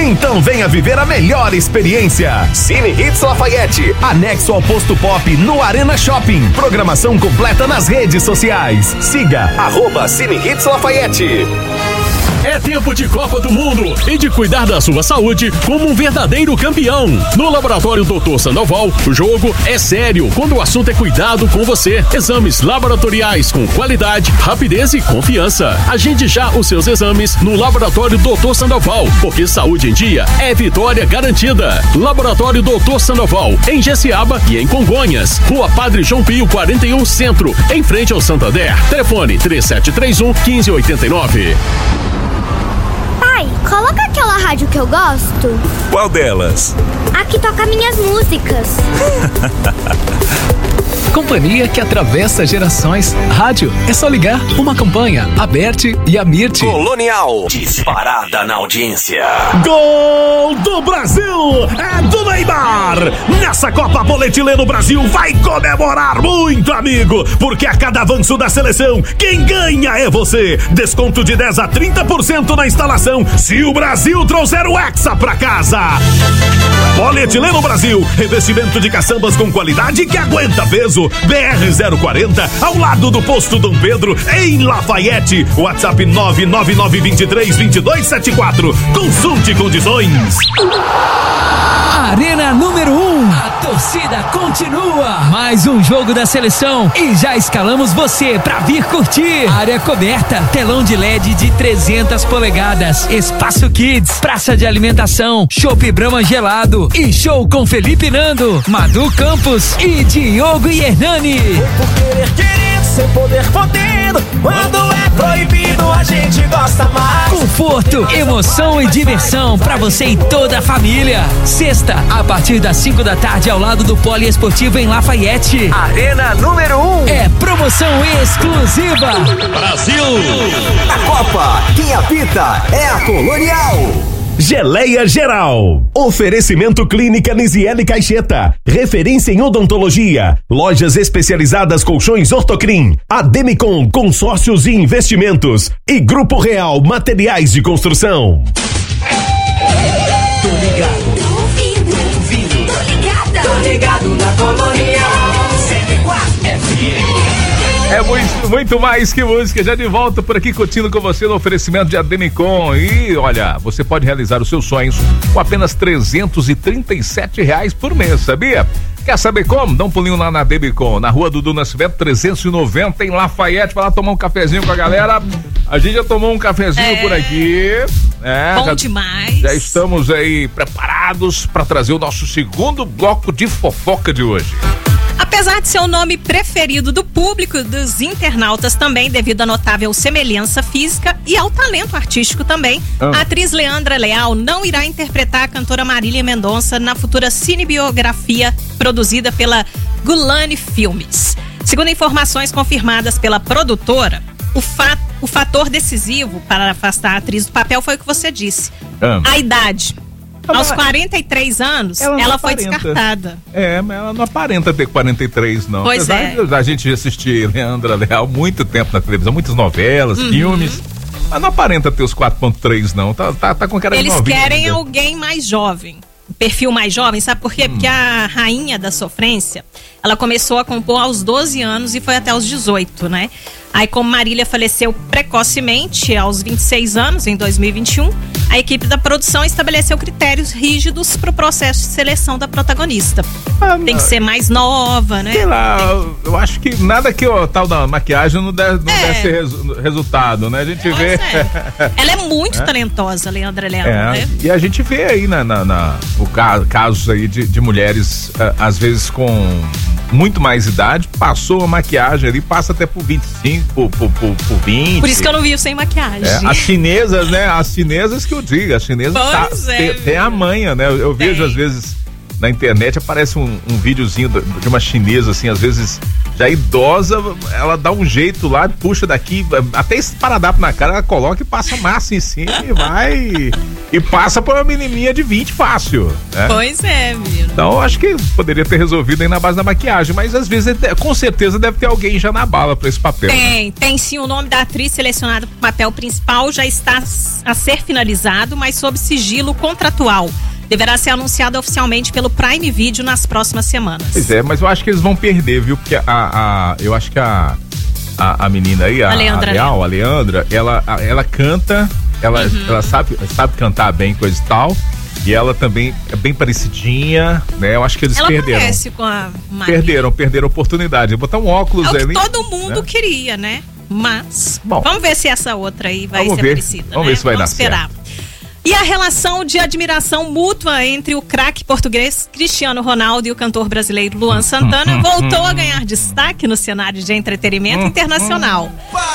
Então venha viver a melhor experiência. Cine Hits Lafayette, anexo ao Posto Pop no Arena Shopping. Programação completa nas redes sociais. Siga @Cine Hits Lafayette. É tempo de Copa do Mundo e de cuidar da sua saúde como um verdadeiro campeão. No Laboratório Dr. Sandoval, o jogo é sério quando o assunto é cuidado com você. Exames laboratoriais com qualidade, rapidez e confiança. Agende já os seus exames no Laboratório Dr. Sandoval, porque saúde em dia é vitória garantida. Laboratório Dr. Sandoval, em Jessiaba e em Congonhas. Rua Padre João Pio 41 Centro, em frente ao Santander. Telefone 3731-1589. Pai, coloca aquela rádio que eu gosto. Qual delas? A que toca minhas músicas. Companhia que atravessa gerações. Rádio é só ligar. Uma campanha, a Berti e a Mirti. Colonial, disparada na audiência. Gol do Brasil! É do Neymar! Nessa Copa Polietileno Brasil vai comemorar muito, amigo! Porque a cada avanço da seleção, quem ganha é você! Desconto de 10 a 30% na instalação se o Brasil trouxer o Hexa pra casa! Polietileno Brasil, revestimento de caçambas com qualidade que aguenta peso. BR-040, ao lado do Posto Dom Pedro, em Lafayette. WhatsApp 999232274. Consulte condições. Arena número 1. A torcida continua. Mais um jogo da seleção e já escalamos você pra vir curtir. Área coberta, telão de LED de 300 polegadas, espaço kids, praça de alimentação, chopp Brahma gelado e show com Felipe Nando, Madu Campos e Diogo e Hernani. Por querer querido, sem poder podendo, quando é proibido a gente gosta mais. Conforto, emoção e diversão pra você e toda a família. Sexta, a partir das 5 da tarde, ao lado do Poliesportivo em Lafayette. Arena número 1. É promoção exclusiva. Brasil! Na Copa, quem apita é a Colonial. Geleia Geral. Oferecimento Clínica Nisiele Caixeta. Referência em odontologia. Lojas especializadas Colchões Ortocrim. Ademicon Consórcios e Investimentos. E Grupo Real Materiais de Construção. Tô ligado. Tô ligado na Colonial 104 FM. É muito mais que música. Já de volta por aqui, curtindo com você no oferecimento de Ademicon. E olha, você pode realizar os seus sonhos com apenas R$337 por mês, sabia? Quer saber como? Dá um pulinho lá na Ademicon, na Rua Dudu Nascimento 390, em Lafayette. Vai lá tomar um cafezinho com a galera. A gente já tomou um cafezinho por aqui. Bom demais. Já estamos aí preparados para trazer o nosso segundo bloco de fofoca de hoje. Apesar de ser o nome preferido do público e dos internautas também, devido à notável semelhança física e ao talento artístico também, a atriz Leandra Leal não irá interpretar a cantora Marília Mendonça na futura cinebiografia produzida pela Gulani Filmes. Segundo informações confirmadas pela produtora, o fator decisivo para afastar a atriz do papel foi o que você disse, a idade. Aos 43 anos, ela foi descartada. Mas ela não aparenta ter 43, não. Pois Apesar de a gente assistir Leandra Leal muito tempo na televisão, muitas novelas, filmes, mas não aparenta ter os 4.3, não. Tá com cara de novinha. Eles querem alguém mais jovem. Perfil mais jovem, sabe por quê? Porque a rainha da sofrência, ela começou a compor aos 12 anos e foi até os 18, né? Aí, como Marília faleceu precocemente, aos 26 anos, em 2021, a equipe da produção estabeleceu critérios rígidos para o processo de seleção da protagonista. Tem que ser mais nova, né? Sei lá, eu acho que nada que o tal da maquiagem não deve ser resultado, né? A gente vê... Ela é muito talentosa, Leandra Leal, né? E a gente vê aí casos aí de mulheres, às vezes com muito mais idade, passou a maquiagem ali, passa até por 25, por 20. Por isso que eu não vi sem maquiagem. As chinesas, né? As chinesas que eu digo, as chinesas tem a manha, né? Eu vejo às vezes na internet, aparece um videozinho de uma chinesa, assim, às vezes Já idosa, ela dá um jeito lá, puxa daqui, até esse esparadrapo na cara, ela coloca e passa massa em cima e vai. E passa pra uma menininha de 20 fácil. Né? Pois é, menino. Então, acho que poderia ter resolvido aí na base da maquiagem, mas às vezes, com certeza, deve ter alguém já na bala pra esse papel. Tem sim. O nome da atriz selecionada para o papel principal já está a ser finalizado, mas sob sigilo contratual. Deverá ser anunciado oficialmente pelo Prime Video nas próximas semanas. Pois é, mas eu acho que eles vão perder, viu? Porque eu acho que a menina aí, a Leandra, ela canta, ela sabe cantar bem, coisa e tal. E ela também é bem parecidinha, né? Eu acho que eles perderam. Ela parece com a Maria. Perderam a oportunidade. Botar um óculos ali. É o que todo mundo queria, né? Mas, vamos ver se essa outra aí vai ser parecida. Vamos ver se vai dar esperar. Certo. E a relação de admiração mútua entre o craque português Cristiano Ronaldo e o cantor brasileiro Luan Santana voltou a ganhar destaque no cenário de entretenimento internacional.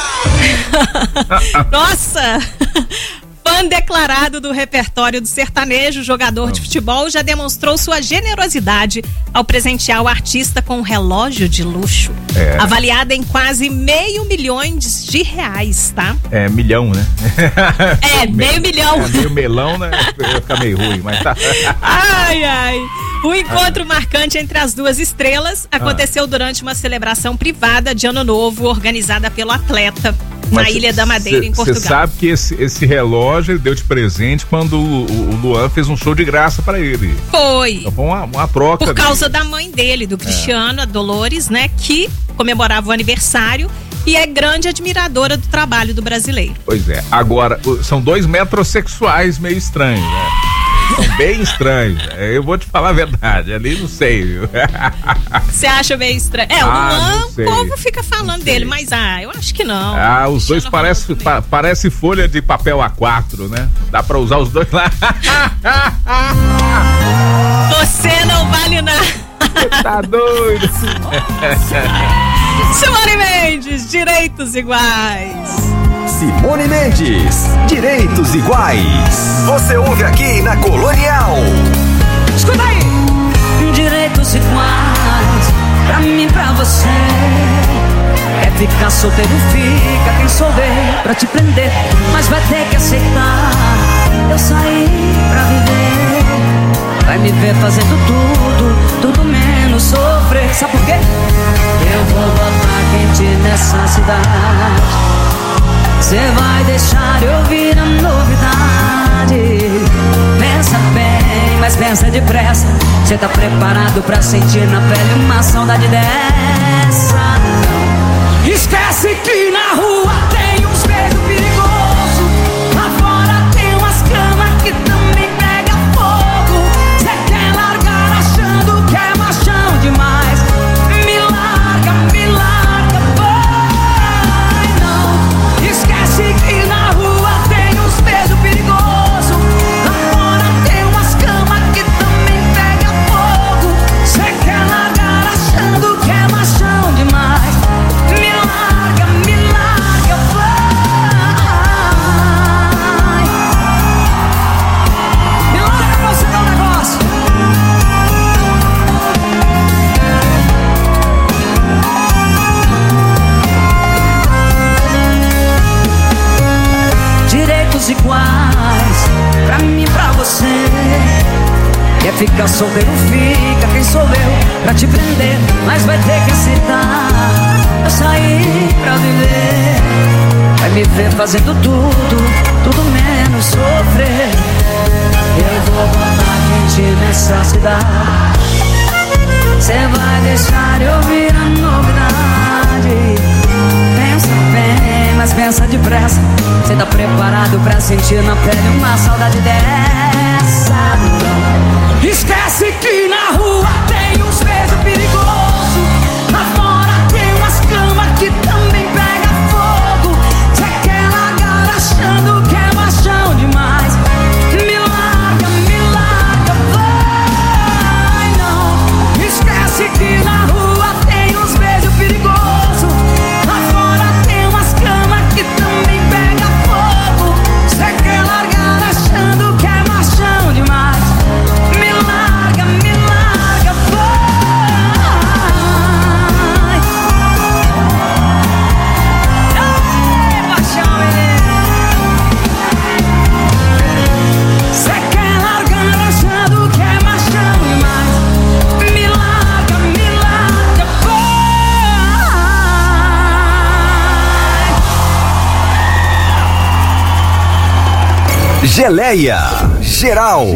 Nossa! Fã declarado do repertório do sertanejo, jogador de futebol já demonstrou sua generosidade ao presentear o artista com um relógio de luxo, avaliado em quase R$500 mil, tá? É, milhão, né? Meio milhão. Meio melão, né? Vai ficar meio ruim, mas tá. Ai. O encontro marcante entre as duas estrelas aconteceu durante uma celebração privada de Ano Novo, organizada pelo atleta na Ilha da Madeira, em Portugal. Você sabe que esse relógio ele deu de presente quando o Luan fez um show de graça pra ele. Foi. Então foi uma troca. Por causa da mãe dele, do Cristiano, a Dolores, né? Que comemorava o aniversário e é grande admiradora do trabalho do brasileiro. Pois é. Agora, são dois metrosexuais meio estranhos, né? São bem estranhos. Eu vou te falar a verdade. Ali não sei, viu? Você acha meio estranho? O Luan, o povo fica falando dele, mas eu acho que não. Os dois parece folha de papel A4, né? Dá pra usar os dois lá. Você não vale nada. Você tá doido? Simone Mendes, direitos iguais. Simone Mendes, direitos iguais. Você ouve aqui na Colonial. Escuta aí. Direitos iguais, pra mim, pra você. É ficar solteiro, fica quem souber pra te prender, mas vai ter que aceitar. Eu saí pra viver. Vai me ver fazendo tudo menos sofrer. Sabe por quê? Eu vou botar quente nessa cidade. Cê vai deixar eu ouvir a novidade. Pensa bem, mas pensa depressa. Cê tá preparado pra sentir na pele uma saudade dessa? Não. Esquece que na rua tem uns beijos perigosos. Lá fora tem umas camas que também pega fogo. Cê quer largar achando que é machão demais. Me larga, vai não. Esquece que na rua tem uns beijos perigosos. Lá fora tem umas camas que também pega fogo. Cê quer largar achando que é machão demais. Me larga, vai. Me larga pra você dar um negócio. Direitos iguais, pra mim, pra você. Quer ficar solteiro, fica quem sou eu pra te prender, mas vai ter que aceitar. Eu saí pra viver. Vai me ver fazendo tudo menos sofrer. Eu vou botar quente nessa cidade. Cê vai deixar eu ouvir a novidade. Pensa bem, mas pensa depressa. Cê tá preparado pra sentir na pele uma saudade dessa? Não. Esquece que na rua tem uns beijos perigosos. Lá fora tem umas camas que também pega fogo. Cê quer largar achando que é machão demais. Me larga, vai não. Esquece que na rua tem uns beijos perigosos. Lá fora tem umas camas que também pega fogo. Cê quer largar achando que é machão demais. Geleia Geral.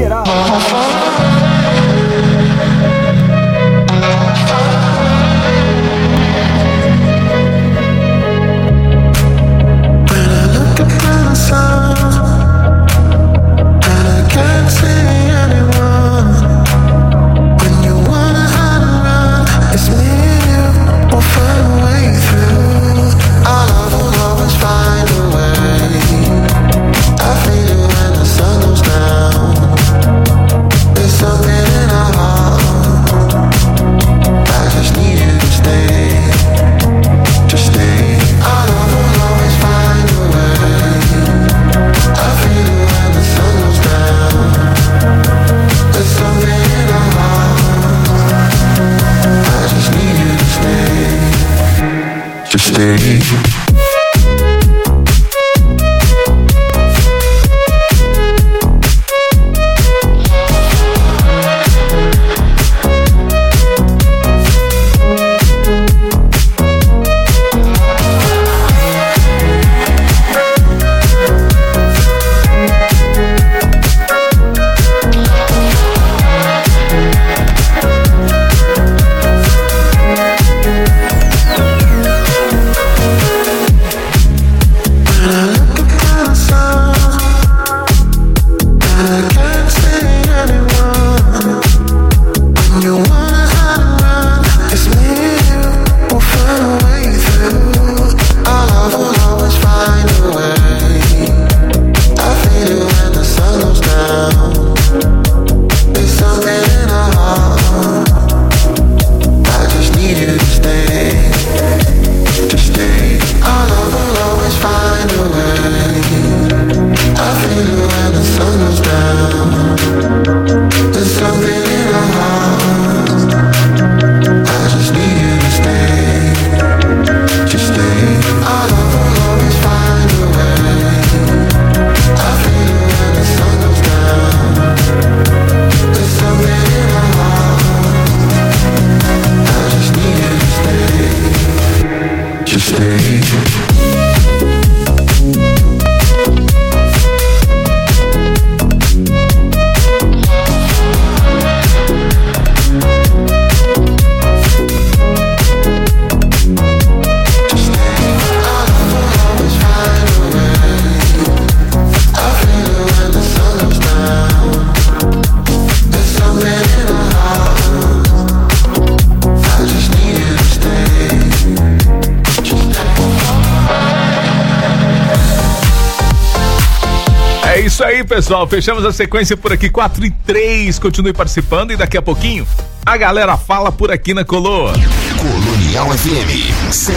Isso aí, pessoal, fechamos a sequência por aqui, 4:03, continue participando e daqui a pouquinho a galera fala por aqui na Coloa. Colonial FM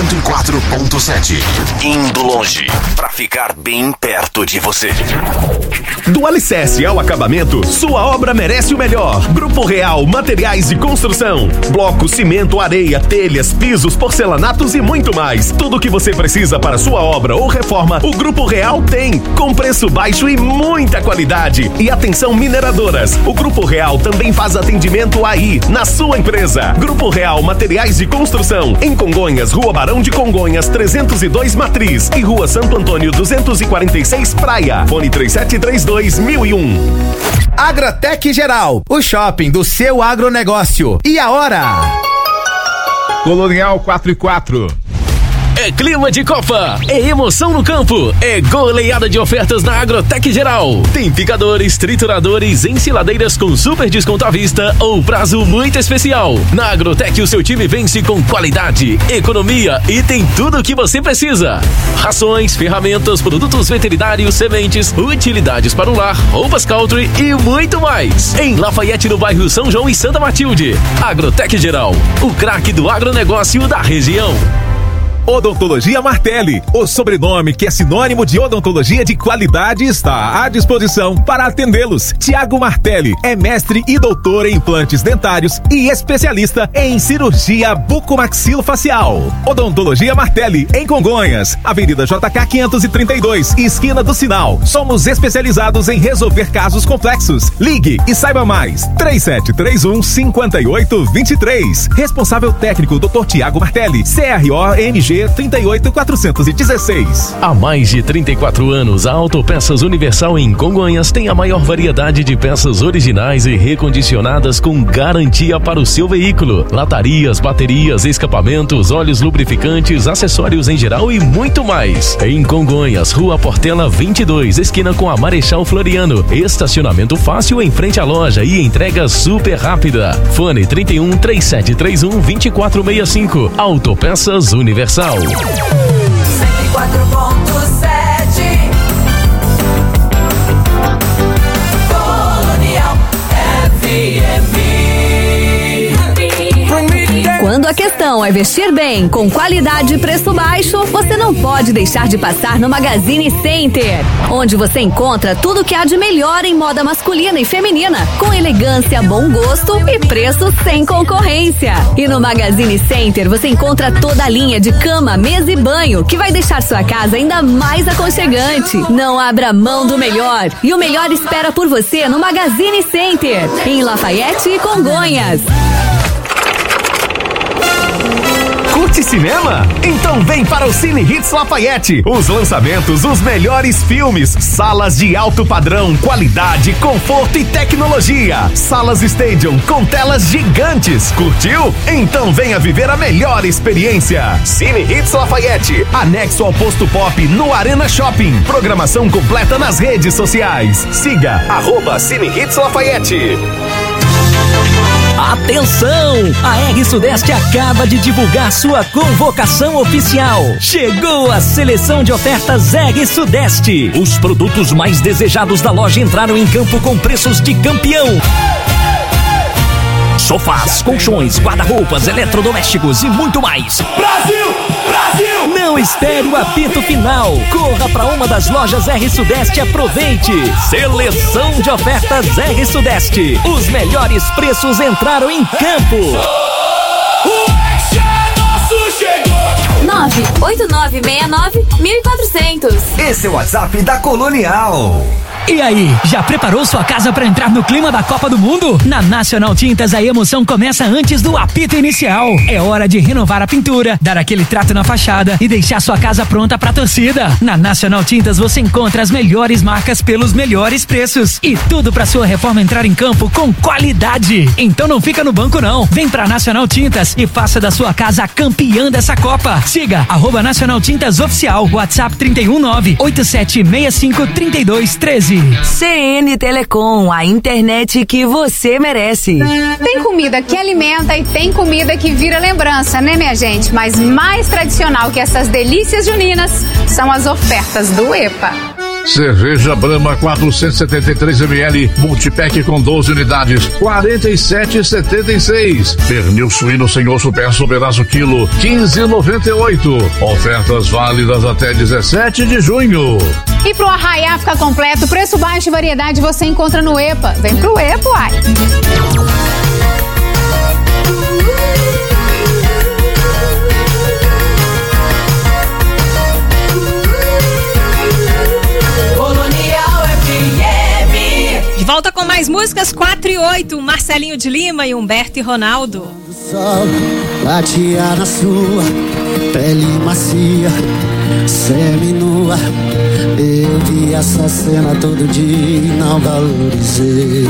104.7, indo longe pra ficar bem perto de você. Do alicerce ao acabamento, sua obra merece o melhor. Grupo Real Materiais de Construção, bloco, cimento, areia, telhas, pisos, porcelanatos e muito mais. Tudo o que você precisa para sua obra ou reforma, o Grupo Real tem, com preço baixo e muita qualidade. E atenção, mineradoras, o Grupo Real também faz atendimento aí, na sua empresa. Grupo Real Materiais de Construção, em Congonhas, Rua Barão de Congonhas 302 Matriz e Rua Santo Antônio 246 Praia. Fone 3732-1001. Agratec Geral, o shopping do seu agronegócio. E a hora? Colonial 4:04. É clima de Copa, é emoção no campo, é goleada de ofertas na Agrotec Geral. Tem picadores, trituradores, ensiladeiras com super desconto à vista ou prazo muito especial. Na Agrotec o seu time vence com qualidade, economia e tem tudo o que você precisa. Rações, ferramentas, produtos veterinários, sementes, utilidades para o lar, roupas country e muito mais. Em Lafayette, no bairro São João e Santa Matilde. Agrotec Geral, o craque do agronegócio da região. Odontologia Martelli, o sobrenome que é sinônimo de odontologia de qualidade, está à disposição para atendê-los. Tiago Martelli é mestre e doutor em implantes dentários e especialista em cirurgia bucomaxilofacial. Odontologia Martelli, em Congonhas, Avenida JK 532, esquina do Sinal. Somos especializados em resolver casos complexos. Ligue e saiba mais. 3731-5823. Responsável técnico Dr. Tiago Martelli, CRO-NG G 38416. Há mais de 34 anos, a Autopeças Universal em Congonhas tem a maior variedade de peças originais e recondicionadas com garantia para o seu veículo. Latarias, baterias, escapamentos, óleos lubrificantes, acessórios em geral e muito mais. Em Congonhas, Rua Portela 22, esquina com a Marechal Floriano. Estacionamento fácil em frente à loja e entrega super rápida. Fone 31 3731 2465. Autopeças Universal. 104.7 Colonial FM. Quando a questão é vestir bem, com qualidade e preço baixo, você não pode deixar de passar no Magazine Center, onde você encontra tudo o que há de melhor em moda masculina e feminina, com elegância, bom gosto e preço sem concorrência. E no Magazine Center você encontra toda a linha de cama, mesa e banho, que vai deixar sua casa ainda mais aconchegante. Não abra mão do melhor, e o melhor espera por você no Magazine Center, em Lafayette e Congonhas. Curte cinema? Então vem para o Cine Hits Lafayette. Os lançamentos, os melhores filmes, salas de alto padrão, qualidade, conforto e tecnologia. Salas Stadium com telas gigantes. Curtiu? Então venha viver a melhor experiência. Cine Hits Lafayette, anexo ao Posto Pop no Arena Shopping. Programação completa nas redes sociais. Siga @Cine Hits Lafayette. Atenção! A R Sudeste acaba de divulgar sua convocação oficial. Chegou a seleção de ofertas R Sudeste. Os produtos mais desejados da loja entraram em campo com preços de campeão. Sofás, colchões, guarda-roupas, eletrodomésticos e muito mais. Brasil! Brasil! Não espere o apito final. Corra para uma das lojas R Sudeste e aproveite. Seleção de ofertas R Sudeste. Os melhores preços entraram em campo. O Action é nosso, chegou! 98969-1400. Esse é o WhatsApp da Colonial. E aí, já preparou sua casa para entrar no clima da Copa do Mundo? Na Nacional Tintas, a emoção começa antes do apito inicial. É hora de renovar a pintura, dar aquele trato na fachada e deixar sua casa pronta pra torcida. Na Nacional Tintas você encontra as melhores marcas pelos melhores preços e tudo pra sua reforma entrar em campo com qualidade. Então não fica no banco não. Vem pra Nacional Tintas e faça da sua casa a campeã dessa Copa. Siga @Nacional Tintas Oficial, WhatsApp 319-8765-3213. CN Telecom, a internet que você merece. Tem comida que alimenta e tem comida que vira lembrança, né, minha gente? Mas mais tradicional que essas delícias juninas são as ofertas do EPA. Cerveja Brahma 473 ml, multipack com 12 unidades, 47,76. Pernil suíno sem osso peço pedaço quilo, 15,98. Ofertas válidas até 17 de junho. E pro arraiá ficar completo, preço baixo e variedade você encontra no EPA. Vem pro EPA, uai. De volta com mais músicas 4 e 8, Marcelinho de Lima e Humberto e Ronaldo. O sol batia na sua pele macia, seminua. Eu vi essa cena todo dia e não valorizei.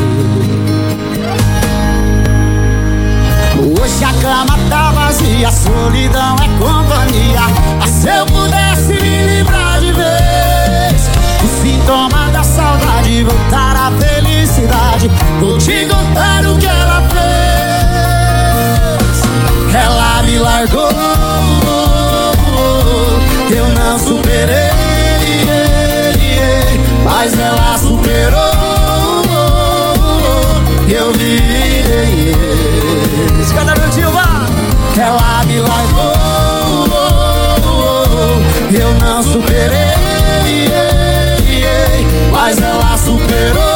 Hoje a cama tá vazia, a solidão é companhia. Mas se eu pudesse me livrar de vez o sintoma da saudade, voltar à felicidade, vou te contar o que ela fez. Ela me largou, eu não superei, mas ela superou, eu virei. Escada meu tio, vá! Ela me largou, eu não superei, mas ela superou,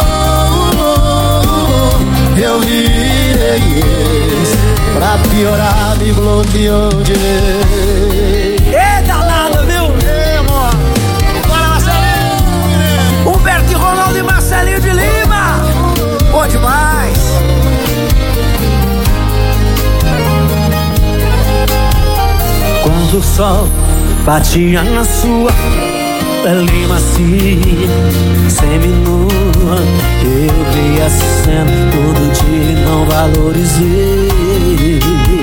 eu virei. Pra piorar me bloqueou de vez. Eita nada, viu? Ei, amor. Bora, Marcelinho. Humberto e Ronaldo e Marcelinho de Lima. Bom demais. Quando luz do sol batia na sua pele macia, seminua. Eu vi essa cena todo dia e não valorizei.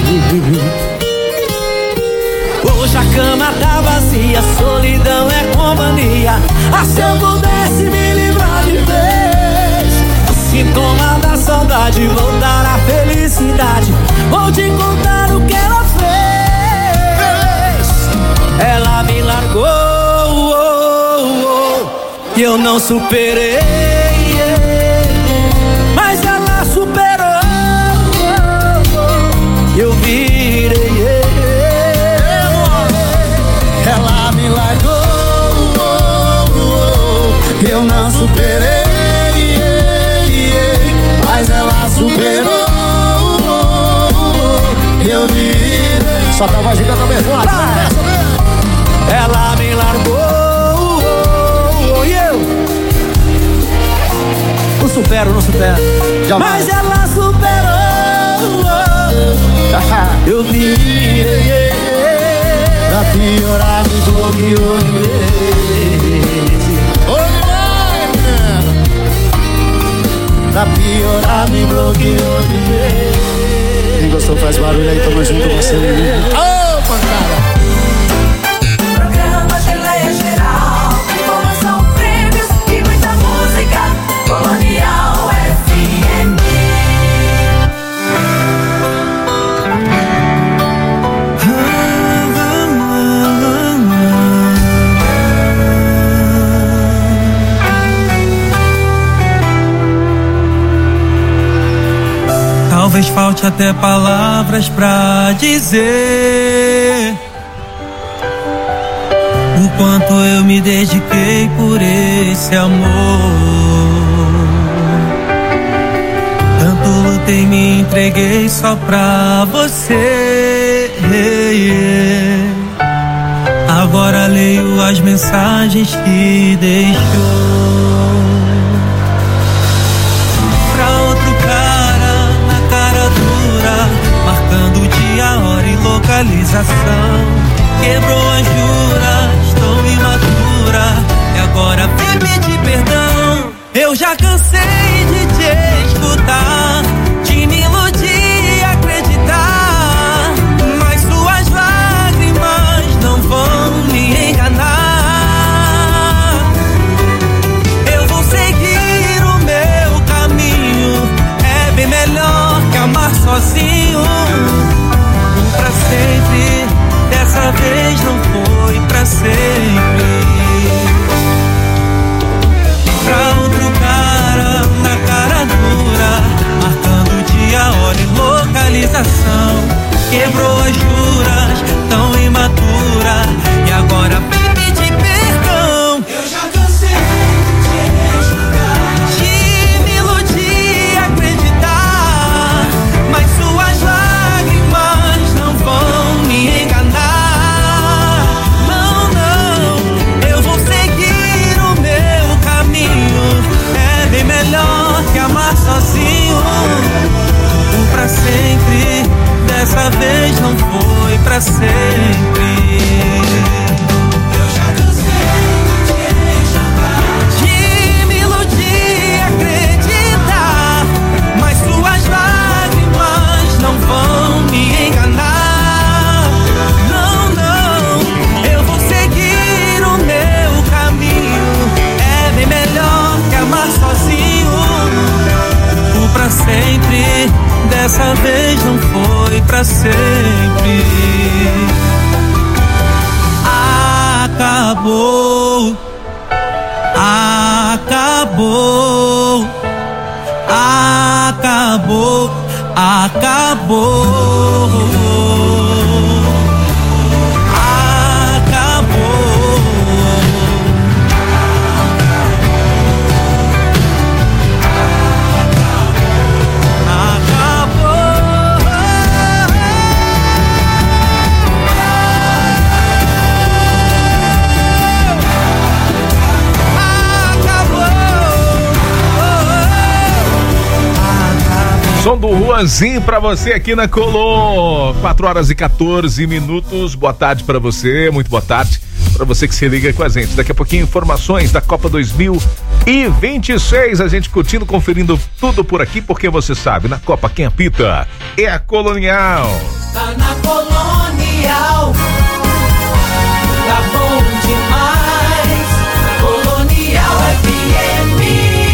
Hoje a cama tá vazia, solidão é companhia. Ah, se eu pudesse me livrar de vez, o sintoma da saudade, voltar à felicidade. Vou te contar o que ela fez. Ela me largou, e eu não superei, mas ela superou. Eu virei. Ela me largou, eu não superei, mas ela superou. Eu virei. Só tá vazio com a cabeça. Ela me largou, e eu não supero, mas ela superou. Eu virei. Pra piorar me bloqueou de vez. Pra piorar me bloqueou de vez. Quem gostou faz barulho aí, tamo junto com você. Ô, pancada! Programa Geleia Geral, informação, prêmios e muita música. Colonial FM. Talvez falte até palavras pra dizer o quanto eu me dediquei por esse amor. Tanto lutei, me entreguei só pra você. Agora leio as mensagens que deixou. Marcando o dia, a hora e localização. Quebrou as juras, tão imatura, e agora vem pedir perdão. Eu já cansei de te escutar, de me iludir e acreditar, mas suas lágrimas não vão me enganar. Eu vou seguir o meu caminho, é bem melhor que amar sozinho. Pra sempre, dessa vez não foi pra sempre. Pra outro cara, na cara dura, marcando o dia, hora e localização. Quebrou as juras, tão imatura, e agora vem pedir perdão. Eu já cansei de escutar, de me iludir e acreditar, mas suas lágrimas não vão me enganar. Não, não, eu vou seguir o meu caminho. É bem melhor que amar sozinho. Pra sempre, dessa vez não foi pra sempre. Eu já cansei de me iludir e acreditar, mas suas lágrimas não vão me enganar. Não, não, eu vou seguir o meu caminho. É bem melhor que amar sozinho. O pra sempre, dessa vez não foi pra sempre. Acabou, acabou, acabou, acabou. Som do Juanzinho pra você aqui na Colô. 4h14. Boa tarde pra você, muito boa tarde pra você que se liga com a gente. Daqui a pouquinho informações da Copa 2026. A gente curtindo, conferindo tudo por aqui, porque você sabe, na Copa quem apita é a Colonial. Tá na Colonial. Tá bom demais. Colonial FM.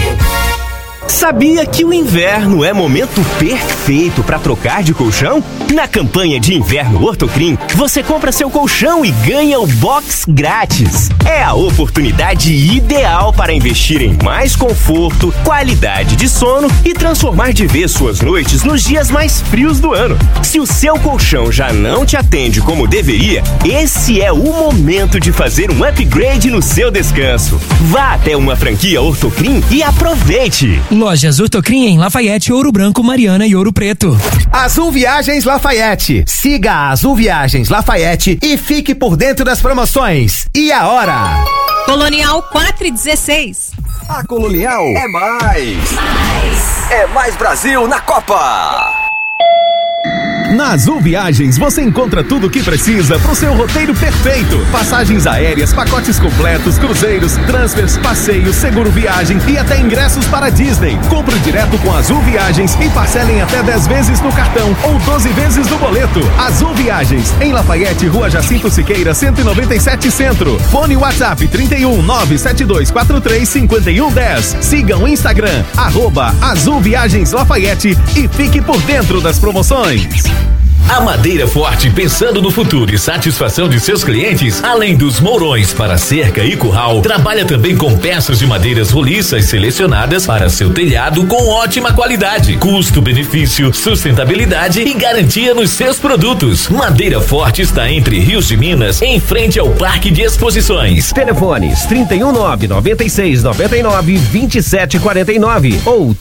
Sabia que o inverno é momento perfeito para trocar de colchão? Na campanha de inverno Ortocrim, você compra seu colchão e ganha o box grátis. É a oportunidade ideal para investir em mais conforto, qualidade de sono e transformar de vez suas noites nos dias mais frios do ano. Se o seu colchão já não te atende como deveria, esse é o momento de fazer um upgrade no seu descanso. Vá até uma franquia Ortocrim e aproveite! Lojas Ortocrim em Lafayette, Ouro Branco, Mariana e Ouro Preto. Azul Viagens Lafayette. Siga a Azul Viagens Lafayette e fique por dentro das promoções. E a hora? Colonial 4:16. A Colonial é mais. É mais Brasil na Copa. Na Azul Viagens você encontra tudo o que precisa para o seu roteiro perfeito. Passagens aéreas, pacotes completos, cruzeiros, transfers, passeios, seguro viagem e até ingressos para Disney. Compre direto com Azul Viagens e parcelem até 10 vezes no cartão ou 12 vezes no boleto. Azul Viagens, em Lafayette, Rua Jacinto Siqueira, 197 Centro. Fone WhatsApp 31 97243 5110. Siga o Instagram, @Azul Viagens Lafayette e fique por dentro das promoções. A Madeira Forte, pensando no futuro e satisfação de seus clientes, além dos mourões para cerca e curral, trabalha também com peças de madeiras roliças selecionadas para seu telhado com ótima qualidade, custo-benefício, sustentabilidade e garantia nos seus produtos. Madeira Forte está entre Rios de Minas, em frente ao Parque de Exposições. Telefones 319-9699-2749 ou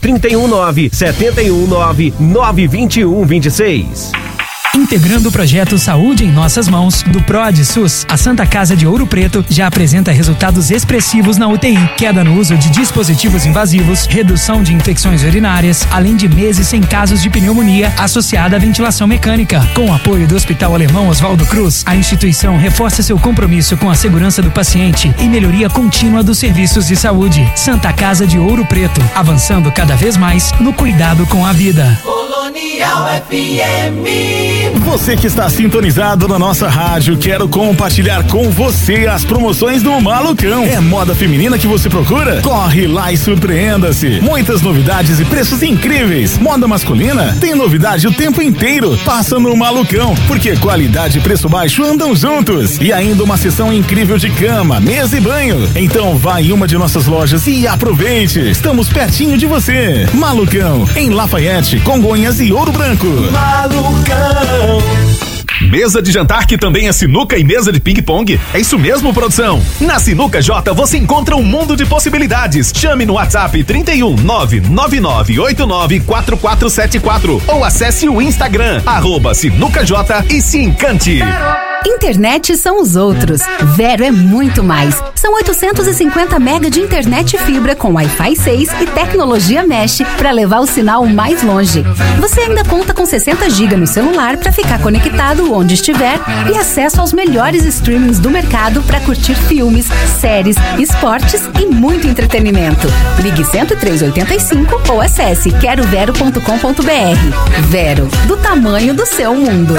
319-719-92126. Integrando o projeto Saúde em Nossas Mãos, do PROD SUS, a Santa Casa de Ouro Preto já apresenta resultados expressivos na UTI, queda no uso de dispositivos invasivos, redução de infecções urinárias, além de meses sem casos de pneumonia associada à ventilação mecânica. Com o apoio do Hospital Alemão Oswaldo Cruz, a instituição reforça seu compromisso com a segurança do paciente e melhoria contínua dos serviços de saúde. Santa Casa de Ouro Preto, avançando cada vez mais no cuidado com a vida. Colonial FM. Você que está sintonizado na nossa rádio, quero compartilhar com você as promoções do Malucão. É moda feminina que você procura? Corre lá e surpreenda-se. Muitas novidades e preços incríveis. Moda masculina? Tem novidade o tempo inteiro. Passa no Malucão, porque qualidade e preço baixo andam juntos. E ainda uma seção incrível de cama, mesa e banho. Então vá em uma de nossas lojas e aproveite. Estamos pertinho de você. Malucão, em Lafayette, Congonhas e Ouro Branco. Malucão. Mesa de jantar que também é sinuca e mesa de ping-pong? É isso mesmo, produção? Na Sinuca J você encontra um mundo de possibilidades. Chame no WhatsApp 31 999894474 ou acesse o Instagram @SinucaJ e se encante. Internet são os outros. Vero é muito mais. São 850 mega de internet fibra com Wi-Fi 6 e tecnologia Mesh para levar o sinal mais longe. Você ainda conta com 60 GB no celular para ficar conectado onde estiver e acesso aos melhores streamings do mercado para curtir filmes, séries, esportes e muito entretenimento. Ligue 10385 ou acesse querovero.com.br. Vero, do tamanho do seu mundo.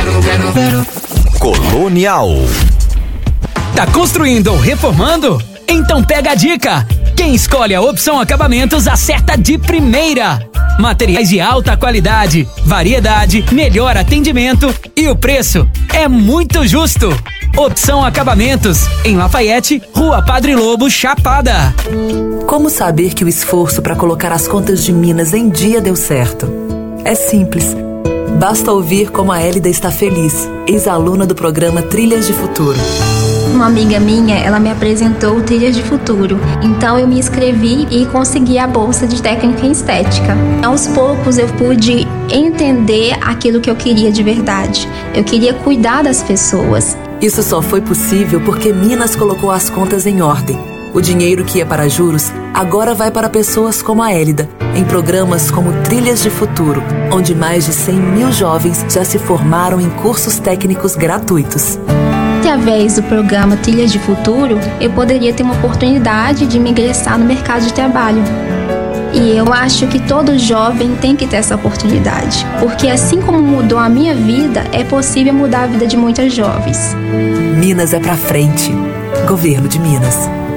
Colonial. Tá construindo ou reformando? Então pega a dica! Quem escolhe a Opção Acabamentos acerta de primeira! Materiais de alta qualidade, variedade, melhor atendimento e o preço é muito justo! Opção Acabamentos, em Lafayette, Rua Padre Lobo, Chapada. Como saber que o esforço para colocar as contas de Minas em dia deu certo? É simples. Basta ouvir como a Hélida está feliz, ex-aluna do programa Trilhas de Futuro. Uma amiga minha, ela me apresentou o Trilhas de Futuro. Então eu me inscrevi e consegui a bolsa de técnica em estética. Aos poucos eu pude entender aquilo que eu queria de verdade. Eu queria cuidar das pessoas. Isso só foi possível porque Minas colocou as contas em ordem. O dinheiro que ia para juros agora vai para pessoas como a Hélida, em programas como Trilhas de Futuro, onde mais de 100 mil jovens já se formaram em cursos técnicos gratuitos. Através do programa Trilhas de Futuro, eu poderia ter uma oportunidade de me ingressar no mercado de trabalho. E eu acho que todo jovem tem que ter essa oportunidade, porque assim como mudou a minha vida, é possível mudar a vida de muitas jovens. Minas é pra frente. Governo de Minas.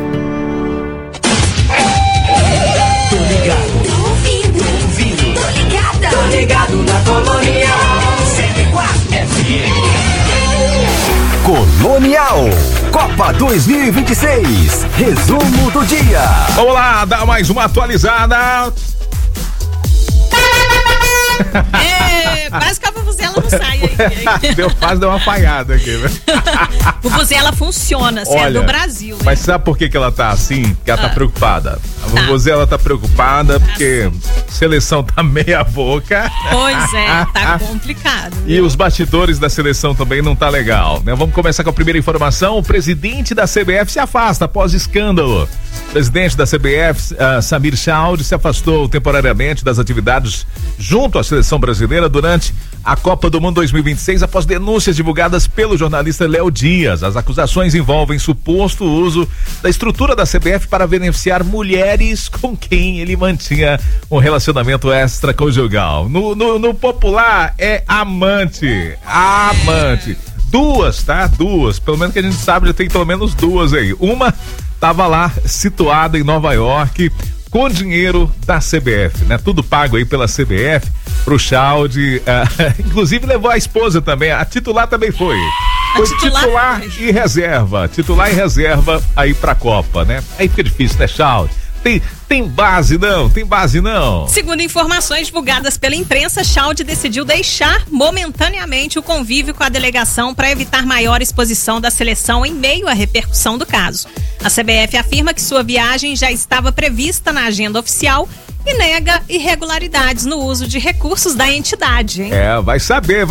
Tô ligado, tô ouvindo, tô ligada, tô ligado na Colonial 104 FM. Colonial Copa 2026. Resumo do dia. Vamos lá, dar mais uma atualizada. Quase que a vuvuzela não sai aí. Deu uma falhada aqui, né? Vuvuzela funciona, você é do Brasil. Mas sabe por que ela tá assim? Porque ela tá preocupada. A vuvuzela tá preocupada porque a seleção tá meia boca. Pois é, tá complicado. E os bastidores da seleção também não tá legal, né? Vamos começar com a primeira informação. O presidente da CBF se afasta após escândalo. O presidente da CBF, Samir Chaud, se afastou temporariamente das atividades junto à seleção brasileira durante a Copa do Mundo 2026 após denúncias divulgadas pelo jornalista Léo Dias. As acusações envolvem suposto uso da estrutura da CBF para beneficiar mulheres com quem ele mantinha um relacionamento extraconjugal. No popular é amante. Duas, tá? Duas. Pelo menos que a gente sabe, já tem pelo menos duas aí. Uma tava lá situada em Nova York com dinheiro da CBF, né? Tudo pago aí pela CBF pro Chaud, inclusive levou a esposa também, a titular também foi. Foi titular e reserva aí pra Copa, né? Aí fica difícil, né, Chaud? Tem base não. Segundo informações divulgadas pela imprensa, Chaud decidiu deixar momentaneamente o convívio com a delegação para evitar maior exposição da seleção em meio à repercussão do caso. A CBF afirma que sua viagem já estava prevista na agenda oficial e nega irregularidades no uso de recursos da entidade, hein? Vai saber.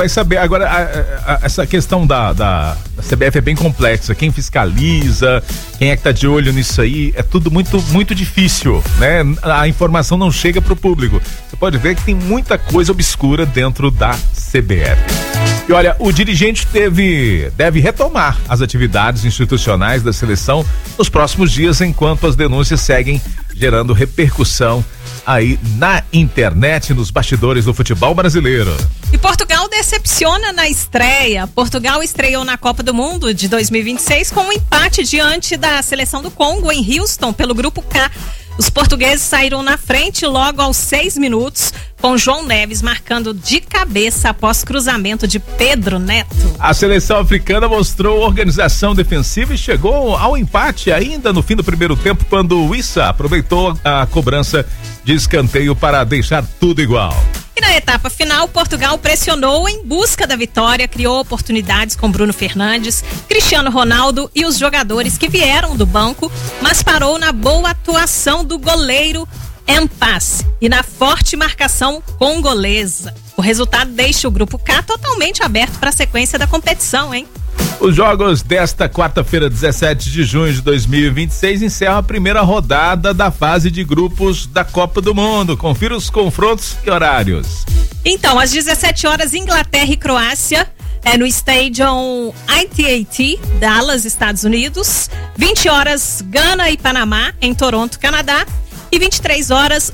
Agora, essa questão da CBF é bem complexa. Quem fiscaliza, quem é que tá de olho nisso aí, é tudo muito difícil, né? A informação não chega pro público. Você pode ver que tem muita coisa obscura dentro da CBF. E olha, o dirigente deve retomar as atividades institucionais da seleção nos próximos dias, enquanto as denúncias seguem gerando repercussão aí na internet, nos bastidores do futebol brasileiro. E Portugal decepciona na estreia. Portugal estreou na Copa do Mundo de 2026 com um empate diante da seleção do Congo em Houston pelo Grupo K. Os portugueses saíram na frente logo aos 6 minutos, com João Neves marcando de cabeça após cruzamento de Pedro Neto. A seleção africana mostrou organização defensiva e chegou ao empate ainda no fim do primeiro tempo, quando o Issa aproveitou a cobrança de escanteio para deixar tudo igual. E na etapa final, Portugal pressionou em busca da vitória, criou oportunidades com Bruno Fernandes, Cristiano Ronaldo e os jogadores que vieram do banco, mas parou na boa atuação do goleiro Mpasse e na forte marcação congolesa. O resultado deixa o Grupo K totalmente aberto para a sequência da competição, hein? Os jogos desta quarta-feira, 17 de junho de 2026, encerram a primeira rodada da fase de grupos da Copa do Mundo. Confira os confrontos e horários. Então, às 17 horas, Inglaterra e Croácia, no Stadium ITAT, Dallas, Estados Unidos. 20 horas, Gana e Panamá, em Toronto, Canadá. E 23 horas,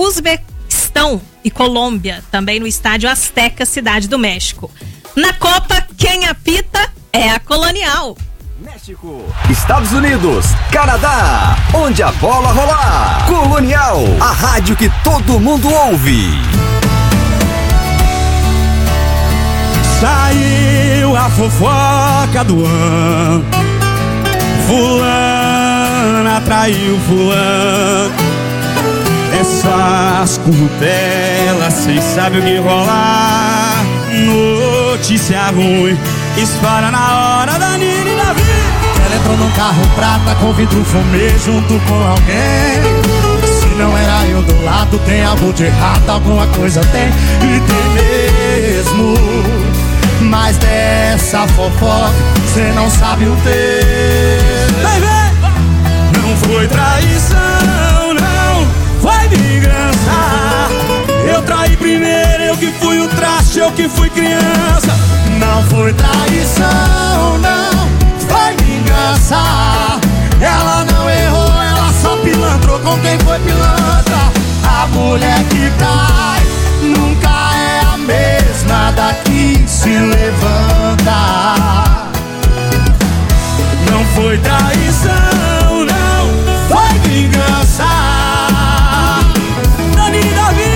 Uzbequistão e Colômbia, também no Estádio Azteca, Cidade do México. Na Copa, quem apita é a Colonial. México, Estados Unidos, Canadá, onde a bola rolar. Colonial, a rádio que todo mundo ouve. Saiu a fofoca do ano. Fulana traiu fulano. Essas curtelas, cês sabem o que rolar. Notícia ruim, espalha na hora da Nina e da Vi. Ela entrou num carro prata com vidro fumê junto com alguém. Se não era eu do lado, tem algo de errado, alguma coisa tem. E tem mesmo. Mas dessa fofoca, cê não sabe o texto. Não foi traição, não foi vingança. Eu traí primeiro, eu que fui o traste, eu que fui criança. Não foi traição, não foi vingança. Ela não errou, ela só pilantrou com quem foi pilantra. A mulher que cai nunca é a mesma da que se levanta. Não foi traição, não foi vingança. Dani Davi.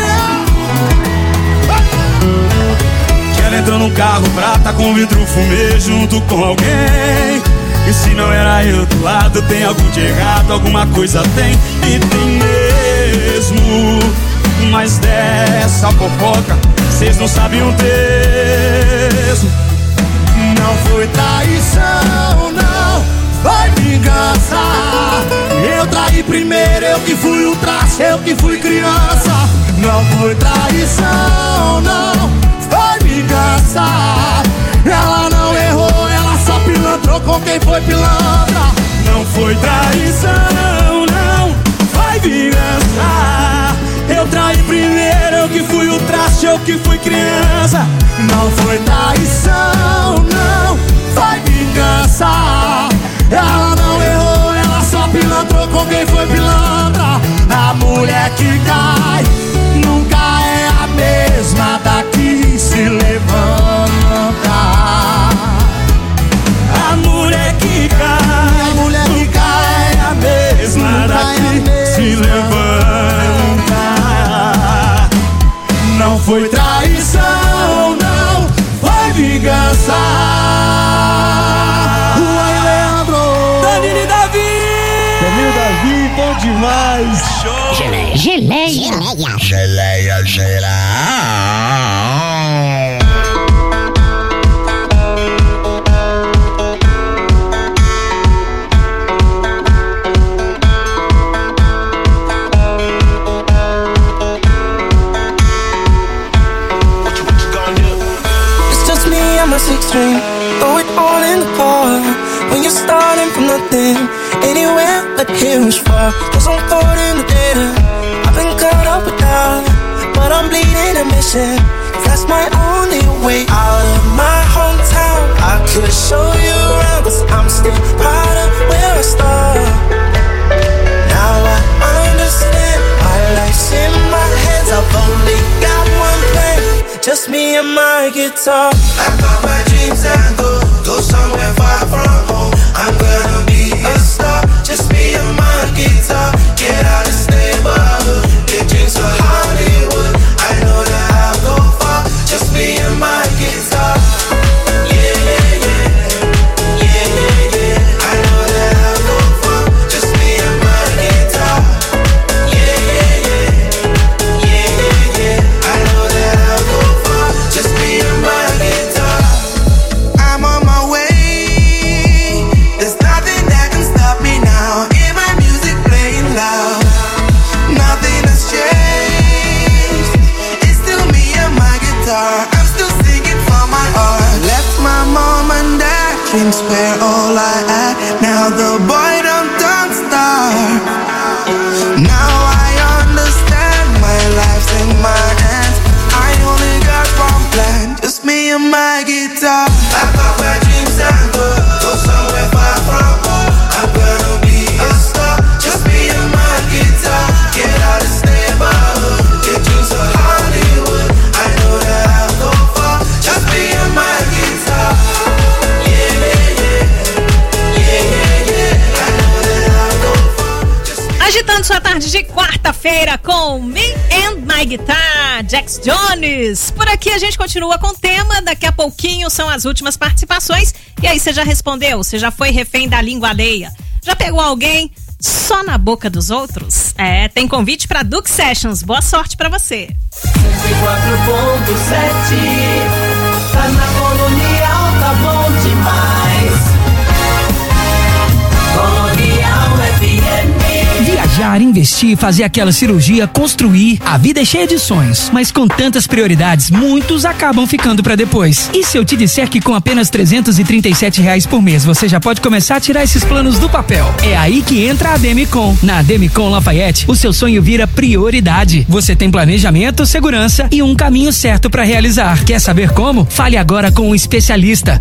Que ela entrou num carro prata com vidro fumê junto com alguém. E se não era eu do lado, tem algo de errado, alguma coisa tem. E tem mesmo. Mas dessa fofoca cês não sabem um terço. Não foi traição, não foi vingança. Eu traí primeiro, eu que fui o traste, eu que fui criança. Não foi traição, não foi vingança. Ela não errou, ela só pilantrou com quem foi pilantra. Não foi traição, não foi vingança. Eu traí primeiro, eu que fui o traste, eu que fui criança. Não foi traição, não foi vingança. Ela não errou, ela só pilantrou com quem foi pilantra. A mulher que cai nunca é a mesma da que se levanta. A mulher que cai, nunca é a mesma da que se levanta. Não foi traição, não foi vingança. Uai, Leandro. Danilo Davi. Danilo Davi, bom demais. Show. Geleia. Geleia. Geleia, geleia. I'm a 6-string, throw it all in the car. When you're starting from nothing, anywhere but here is far. Cause I'm caught in the data, I've been caught up with doubt. But I'm bleeding a mission, that's my only way out of my hometown. I could show you around, cause I'm still proud of where I started. Now I understand, my life's in my hands. I've only got one plan, just me and my guitar. Pack up my dreams and go somewhere far from home. I'm gonna be a star, just me and my guitar. Get out of this neighborhood, big dreams for Hollywood. I know that I'll go far, just me and my guitar. Yeah, yeah, yeah, yeah, yeah, yeah. I know that I'll go far, just me and my guitar. Yeah, yeah, yeah, yeah, yeah, yeah. I know that I'll go far, just me and my guitar. I'm on my way, there's nothing that can stop me now. Hear my music playing loud, nothing has changed. It's still me and my guitar, I'm still singing from my heart. Left my mom and dad, dreams were all I had. Now the boy don't start. Now I understand, my life's in my hands. I only got one plan, just me and my guitar. Pack up my dreams and go somewhere far from home. I'm gonna be a star, just me and my guitar. Get out of this neighborhood, get dreams for Hollywood. I know that I'll go far, just me and my guitar. Yeah, yeah, yeah, yeah, yeah, yeah. I know that I'll go far, just me. Agitando sua tarde de quarta-feira com Me and My Guitar, Jax Jones. Por aqui a gente continua com o tema, daqui a pouquinho são as últimas participações. E aí, você já respondeu? Você já foi refém da língua alheia? Já pegou alguém só na boca dos outros? É, tem convite pra Duke Sessions. Boa sorte pra você. 104.7 tá na Colonial, tá bom demais. Colonial FM. Viajar, investir, fazer aquela cirurgia, construir. A vida é cheia de sonhos, mas com tantas prioridades, muitos acabam ficando pra depois. E se eu te disser que com apenas R$337 por mês você já pode começar a tirar esses planos do papel? É aí que entra a Demicon. Na Demicon Lafayette, o seu sonho vira prioridade. Você tem planejamento, segurança e um caminho certo pra realizar. Quer saber como? Fale agora com um especialista.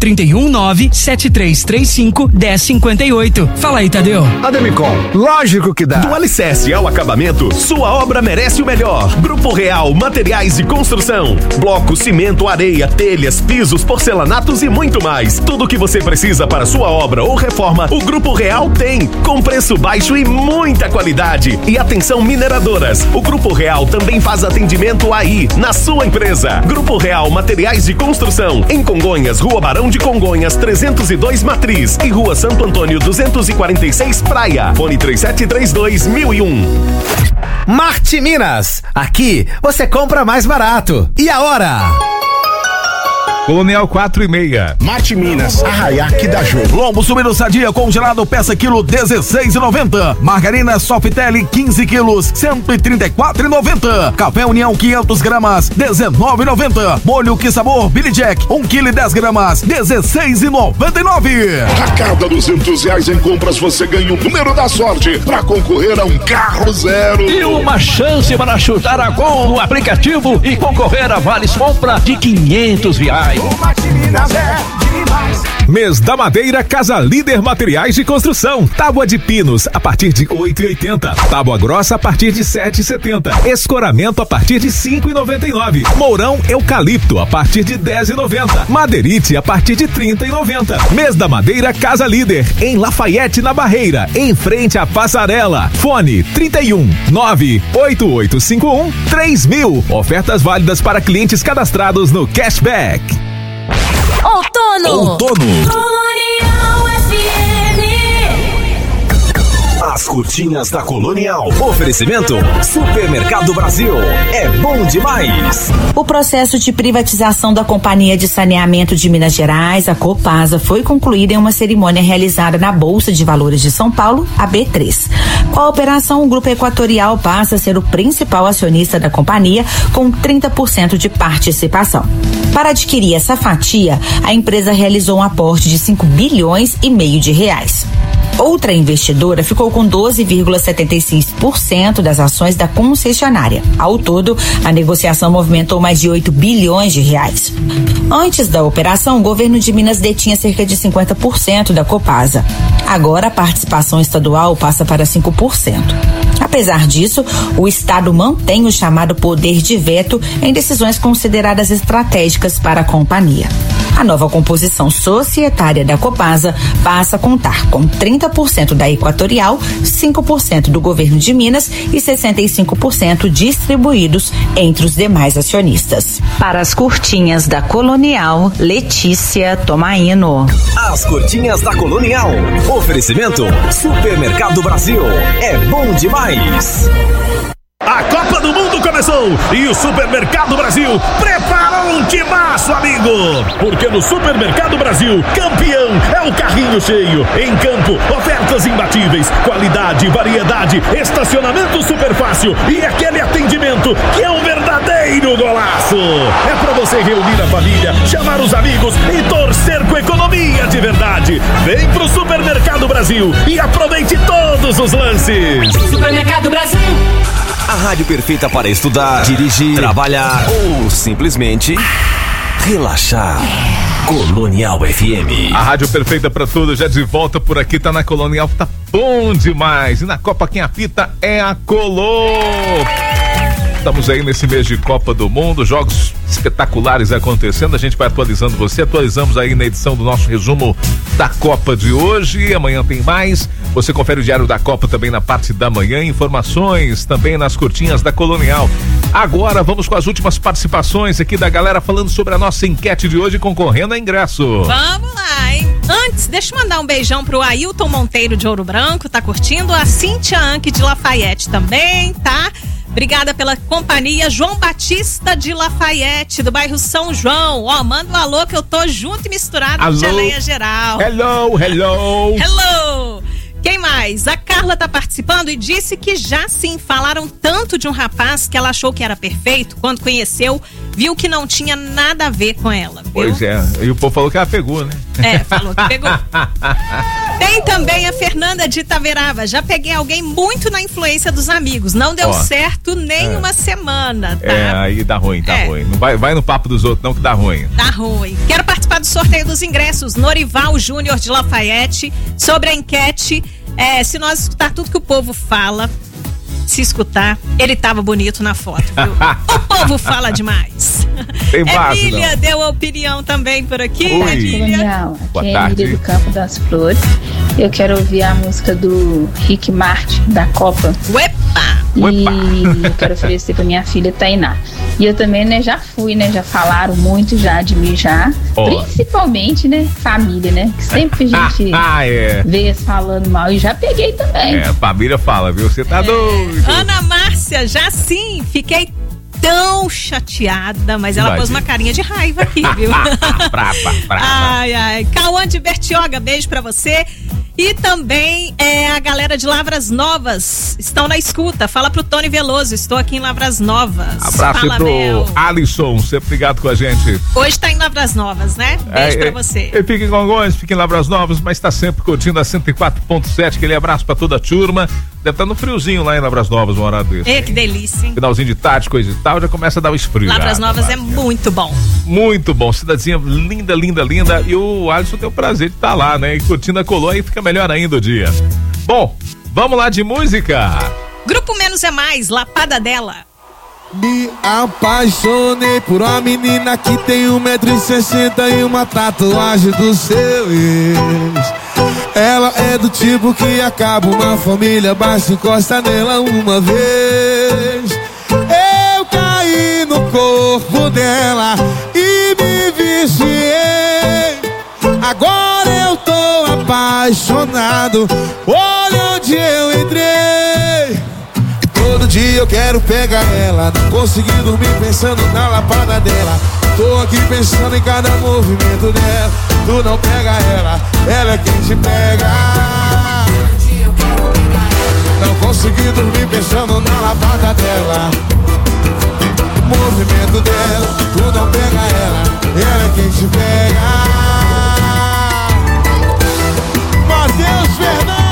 319-7335-1058. Fala aí, Tadeu. A Demicon, lógico que dá. Do alicerce ao acabamento, sua obra merece o melhor. Grupo Real Materiais de Construção. Bloco, cimento, areia, telhas, pisos, porcelanatos e muito mais. Tudo o que você precisa para sua obra ou reforma, o Grupo Real tem. Com preço baixo e muita qualidade. E atenção, mineradoras. O Grupo Real também faz atendimento aí, na sua empresa. Grupo Real Materiais de Construção. Em Congonhas, Rua Barão de Congonhas, 302 Matriz. E Rua Santo Antônio, 246 Praia. Fone 3732-1001. Marte Minas. Aqui você compra mais barato. E a hora? Colonial 4,5. Marte Minas, Arraiaque da Jô. Lombo subindo sadia congelado, peça quilo 16,90. Margarina Softelli 15 quilos, 134,90. Café União 500 gramas, 19,90. Molho Que Sabor Billy Jack, 1 quilo e 10 gramas, 16,99. A cada R$200 em compras você ganha o número da sorte para concorrer a um carro zero. E uma chance para chutar a gol no aplicativo e concorrer a vales compra de R$500. Mês da Madeira Casa Líder Materiais de Construção. Tábua de pinos a partir de 8,80. Tábua grossa a partir de 7,70. Escoramento a partir de 5,99. Mourão eucalipto a partir de 10,90. Madeirite a partir de 30,90. Mês da Madeira Casa Líder em Lafayette, na Barreira, em frente à passarela. Fone 31-98851-3000. Ofertas válidas para clientes cadastrados no Cashback. Outono. Colonial FM. As curtinhas da Colonial. Oferecimento Supermercado Brasil. É bom demais. O processo de privatização da Companhia de Saneamento de Minas Gerais, a Copasa, foi concluído em uma cerimônia realizada na Bolsa de Valores de São Paulo, a B3. Com a operação, o Grupo Equatorial passa a ser o principal acionista da companhia, com 30% de participação. Para adquirir essa fatia, a empresa realizou um aporte de R$5,5 bilhões. Outra investidora ficou com 12,76% das ações da concessionária. Ao todo, a negociação movimentou mais de R$8 bilhões. Antes da operação, o governo de Minas detinha cerca de 50% da Copasa. Agora, a participação estadual passa para 5%. Apesar disso, o Estado mantém o chamado poder de veto em decisões consideradas estratégicas para a companhia. A nova composição societária da Copasa passa a contar com 30% da Equatorial, 5% do governo de Minas e 65% distribuídos entre os demais acionistas. Para as curtinhas da Colonial, Letícia Tomaino. As curtinhas da Colonial. Oferecimento Supermercado Brasil. É bom demais. A Copa do Mundo começou e o Supermercado Brasil preparou um timaço, amigo! Porque no Supermercado Brasil, campeão é o carrinho cheio. Em campo, ofertas imbatíveis, qualidade, variedade, estacionamento super fácil e aquele atendimento que é um verdadeiro golaço. É pra você reunir a família, chamar os amigos e torcer com economia de verdade. Vem pro Supermercado Brasil e aproveite todos os lances. Supermercado Brasil. A rádio perfeita para estudar, dirigir, trabalhar ou simplesmente relaxar. Colonial FM. A rádio perfeita para tudo, já de volta por aqui, tá na Colonial, tá bom demais. E na Copa quem apita é a Colô. Estamos aí nesse mês de Copa do Mundo, jogos espetaculares acontecendo, a gente vai atualizando você, atualizamos aí na edição do nosso resumo da Copa de hoje, amanhã tem mais, você confere o Diário da Copa também na parte da manhã, informações também nas curtinhas da Colonial. Agora vamos com as últimas participações aqui da galera falando sobre a nossa enquete de hoje, concorrendo a ingresso. Vamos lá, hein? Antes, deixa eu mandar um beijão pro Ailton Monteiro de Ouro Branco, tá curtindo, a Cíntia Anque de Lafayette também, tá? Obrigada pela companhia. João Batista de Lafayette, do bairro São João. Ó, manda um alô que eu tô junto e misturado com Geleia Geral. Hello. Hello. Quem mais? A Carla tá participando e disse que já sim, falaram tanto de um rapaz que ela achou que era perfeito, quando conheceu, viu que não tinha nada a ver com ela. Viu? Pois é, e o povo falou que ela pegou, né? Falou que pegou. Tem também a Fernanda de Itaverava. Já peguei alguém muito na influência dos amigos. Não deu certo nem uma semana, tá? Aí dá ruim, tá ruim. Não vai no papo dos outros, não, que dá ruim. Tá ruim. Quero participar do sorteio dos ingressos. Norival Júnior de Lafayette. Sobre a enquete, se nós escutar tudo que o povo fala, se escutar, ele tava bonito na foto, viu? O povo fala demais. Tem base, Emília não. deu a opinião também por aqui. Colonial, Boa aqui é tarde. Emília do Campo das Flores. Eu quero ouvir a música do Rick Martin, da Copa. E eu quero oferecer pra minha filha Tainá. E eu também, né, já fui, né, já falaram muito já de mim já. Principalmente, né, família, né, que sempre a gente vê falando mal e já peguei também. A família fala, viu? Você tá doido. Ana Márcia, já sim, fiquei tão chateada, mas ela pôs uma carinha de raiva aqui, viu? Brava. Ai. Cauã de Bertioga, beijo pra você. E também a galera de Lavras Novas estão na escuta. Fala pro Tony Veloso, estou aqui em Lavras Novas. Abraço Fala, pro Mel. Alisson, sempre ligado com a gente. Hoje tá em Lavras Novas, né? Beijo pra você. Ele fica em Congonhas, fica em Lavras Novas, mas tá sempre curtindo a 104.7. Aquele abraço pra toda a turma. Deve estar no friozinho lá em Lavras Novas, uma hora desse. Que delícia, hein? Finalzinho de tarde, coisa e tal, já começa a dar o esfrio. Lavras Novas é muito bom. Muito bom, cidadezinha linda. E o Alisson tem o prazer de estar lá, né? E curtindo a Colô, aí fica melhor ainda o dia. Bom, vamos lá de música. Grupo Menos é Mais, Lapada dela. Me apaixonei por uma menina que tem 1,60 m e uma tatuagem do seu ex. Ela é do tipo que acaba uma família, basta encosta nela uma vez. Eu caí no corpo dela e me viciei. Agora eu tô apaixonado, olha onde eu entrei. Todo dia eu quero pegar ela, não consegui dormir pensando na lapada dela. Tô aqui pensando em cada movimento dela. Tu não pega ela é quem te pega. Não consegui dormir pensando na lapada dela. Movimento dela, tu não pega ela é quem te pega. Matheus Fernandes.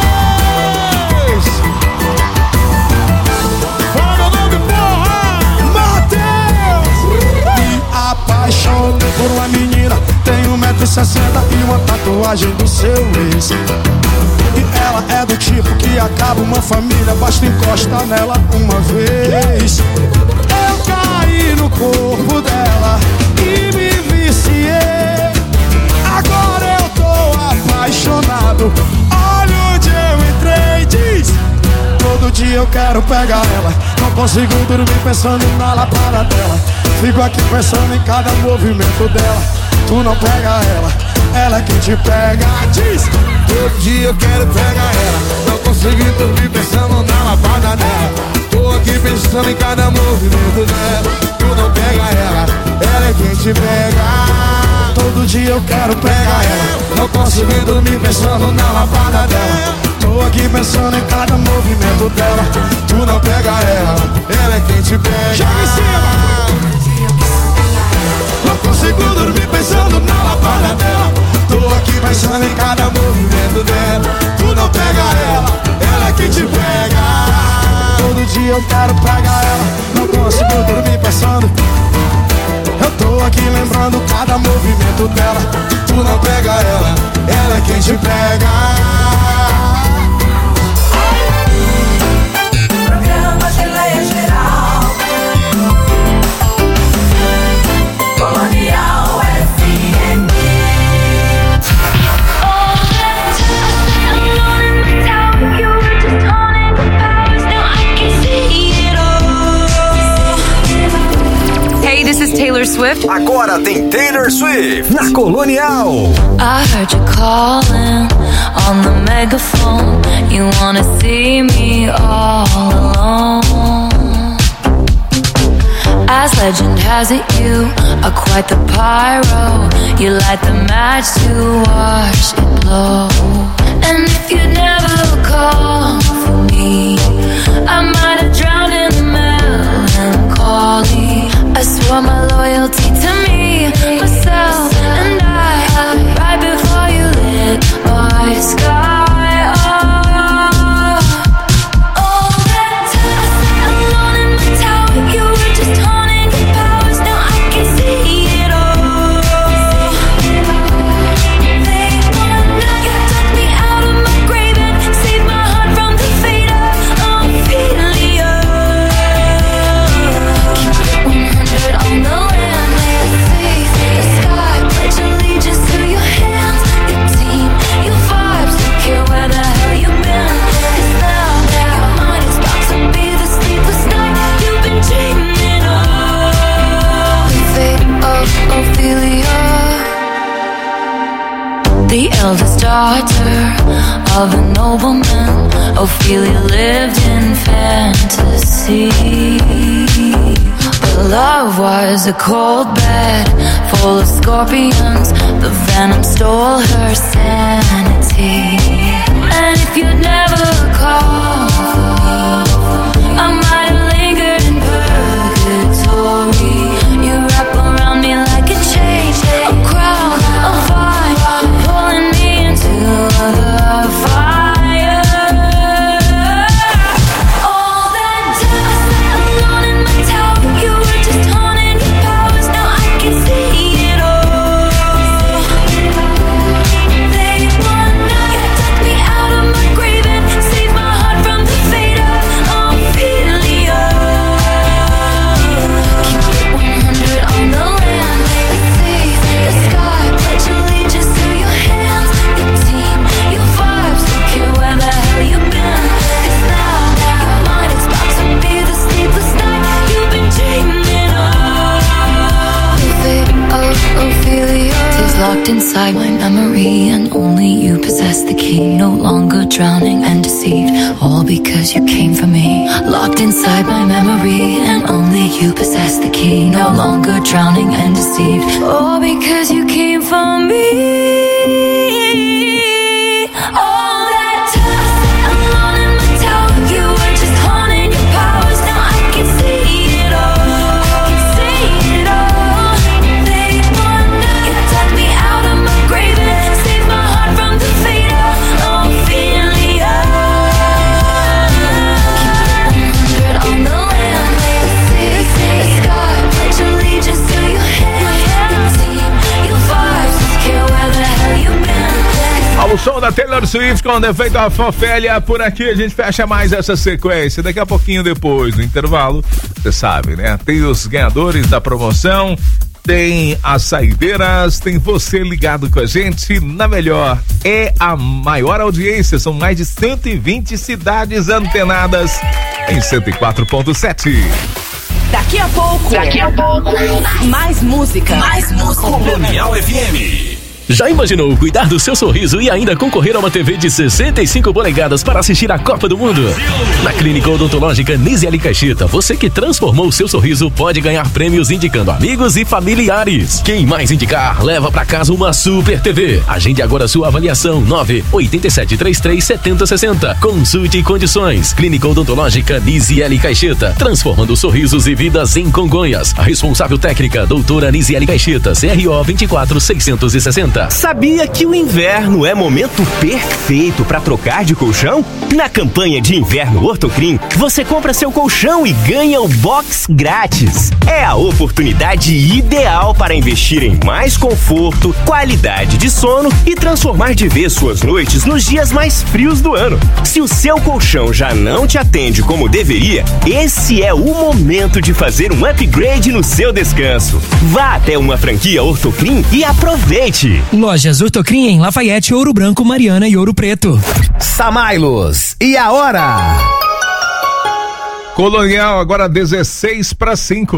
Apaixonei por uma menina, tem 1,60 m e uma tatuagem do seu ex. E ela é do tipo que acaba uma família, basta encostar nela uma vez. Eu caí no corpo dela e me viciei. Agora eu tô apaixonado, olha onde eu entrei, diz. Todo dia eu quero pegar ela, não consigo dormir pensando na lapada dela. Fico aqui pensando em cada movimento dela. Tu não pega ela é quem te pega, diz. Todo dia eu quero pegar ela, não consigo dormir pensando na lapada dela. Tô aqui pensando em cada movimento dela. Tu não pega ela é quem te pega. Todo dia eu quero pegar ela, não consigo dormir pensando na lapada dela. Tô aqui pensando em cada movimento dela. Tu não pega ela é quem te pega. Joga em cima. Não consigo dormir pensando na lapada dela. Tô aqui pensando em cada movimento dela. Tu não pega ela é quem te pega. Todo dia eu quero pegar ela, não consigo dormir pensando. Eu tô aqui lembrando cada movimento dela. Tu não pega ela é quem te pega. Programa Geleia Geral, Colonial FM. Hey, this is Taylor Swift. Agora tem Taylor Swift na Colonial. I heard you calling on the megaphone. You wanna see me all alone. As legend has it, you are quite the pyro. You light the match to watch it blow. And if you'd never call for me, I might have drowned in the melancholy. I swore my loyalty to me, myself, and I, right before you lit my sky. The eldest daughter of a nobleman, Ophelia lived in fantasy. But love was a cold bed full of scorpions. The venom stole her sanity. And if you'd never called for me, I might have lingered in purgatory. You wrap around me like a chain, a crown, a vine, pulling me into the fire. All that time alone in my tower, you were just haunting your powers. Now I can see it all. They want now, you took me out of my grave and saved my heart from the fate of Ophelia. Keep it 100 on the land, the sea, the sky. Pledge allegiance to your hands, your team, your vibes. Don't care where the hell you've been. 'Cause now your mind is about to be the sleepless night you've been dreaming of. The fate of Ophelia is locked inside my memory, and only you possess the key. No longer drowning and deceived, all because you came for me. Locked inside my memory, and only you possess the key. No longer drowning and deceived, all because you came for me. All that time alone in my tower, you were just haunting your powers. Now I can see it all. See it all. They want now, you dug me out of my grave and saved my heart from the fate of Ophelia. Keep it 100 on the land, the sea, the sky. Pledge allegiance to your hands, your team, your vibes. Don't care where the hell you've been. Ao som da Taylor Swift com o defeito da Ofélia, por aqui a gente fecha mais essa sequência. Daqui a pouquinho depois do intervalo, você sabe, né? Tem os ganhadores da promoção, tem as saideiras, tem você ligado com a gente na melhor. É a maior audiência, são mais de 120 cidades antenadas em 104.7. Daqui a pouco, mais música. Colonial FM. Já imaginou cuidar do seu sorriso e ainda concorrer a uma TV de 65 polegadas para assistir a Copa do Mundo? Na Clínica Odontológica Nisiele Caixeta, você que transformou o seu sorriso pode ganhar prêmios indicando amigos e familiares. Quem mais indicar, leva para casa uma Super TV. Agende agora sua avaliação, 987337060. Consulte em condições. Clínica Odontológica Nisiele Caixeta, transformando sorrisos e vidas em Congonhas. A responsável técnica, doutora Nisiele Caixeta, CRO 24660. Sabia que o inverno é momento perfeito para trocar de colchão? Na campanha de inverno Ortocrim, você compra seu colchão e ganha o box grátis. É a oportunidade ideal para investir em mais conforto, qualidade de sono e transformar de vez suas noites nos dias mais frios do ano. Se o seu colchão já não te atende como deveria, esse é o momento de fazer um upgrade no seu descanso. Vá até uma franquia Ortocrim e aproveite. Lojas Ortocrim em Lafayette, Ouro Branco, Mariana e Ouro Preto. Samailos, e a hora? Colonial, agora 16 para 5.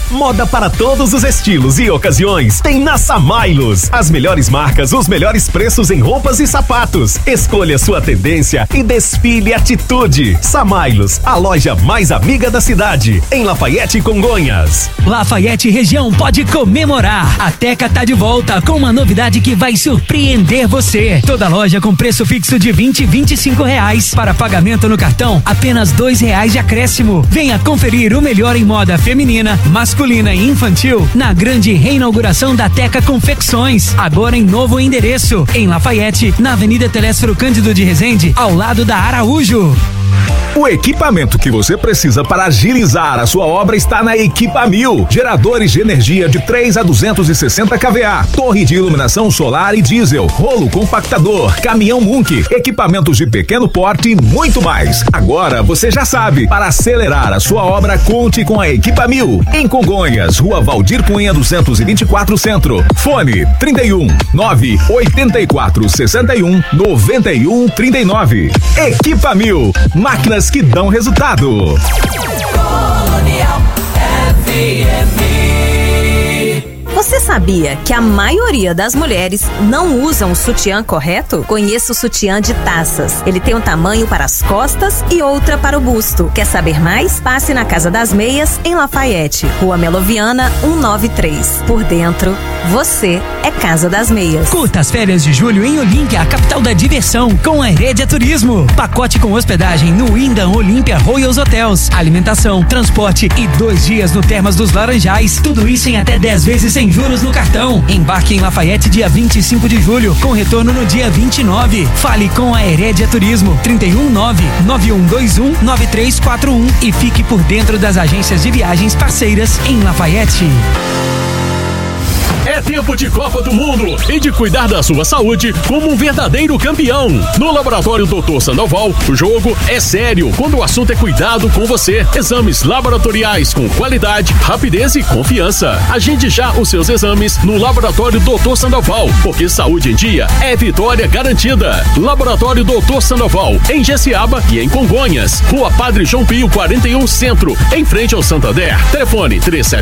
Moda para todos os estilos e ocasiões tem na Samailos. As melhores marcas, os melhores preços em roupas e sapatos. Escolha sua tendência e desfile atitude. Samailos, a loja mais amiga da cidade, em Lafayette e Congonhas. Lafayette região pode comemorar. A Teca tá de volta com uma novidade que vai surpreender você. Toda loja com preço fixo de R$20 e R$25. Para pagamento no cartão, apenas R$2 de acréscimo. Venha conferir o melhor em moda feminina, masculina e infantil na grande reinauguração da Teca Confecções. Agora em novo endereço, em Lafayette, na Avenida Telésforo Cândido de Resende, ao lado da Araújo. O equipamento que você precisa para agilizar a sua obra está na Equipa 1000. Geradores de energia de 3 a 260 kVA, torre de iluminação solar e diesel, rolo compactador, caminhão Munk, equipamentos de pequeno porte e muito mais. Agora você já sabe, para acelerar a sua obra, conte com a Equipa 1000. Em Congonhas, Rua Valdir Cunha 224 Centro. Fone 31 984 61 91 39. Equipa 1000. Máquinas que dão resultado. Colonial FM. Você sabia que a maioria das mulheres não usam o sutiã correto? Conheça o sutiã de taças. Ele tem um tamanho para as costas e outra para o busto. Quer saber mais? Passe na Casa das Meias, em Lafayette, Rua Meloviana 193. Por dentro, você é Casa das Meias. Curta as férias de julho em Olímpia, a capital da diversão, com a Herédia Turismo. Pacote com hospedagem no Wyndham Olímpia Royals Hotels, alimentação, transporte e 2 dias no Termas dos Laranjais. Tudo isso em até 10 vezes sem juros no cartão. Embarque em Lafayette dia 25 de julho, com retorno no dia 29. Fale com a Herédia Turismo, 319-9121-9341 e fique por dentro das agências de viagens parceiras em Lafayette. É tempo de Copa do Mundo e de cuidar da sua saúde como um verdadeiro campeão. No Laboratório Dr. Sandoval, o jogo é sério quando o assunto é cuidado com você. Exames laboratoriais com qualidade, rapidez e confiança. Agende já os seus exames no Laboratório Dr. Sandoval, porque saúde em dia é vitória garantida. Laboratório Dr. Sandoval, em Jessiaba e em Congonhas. Rua Padre João Pio 41 Centro, em frente ao Santander. Telefone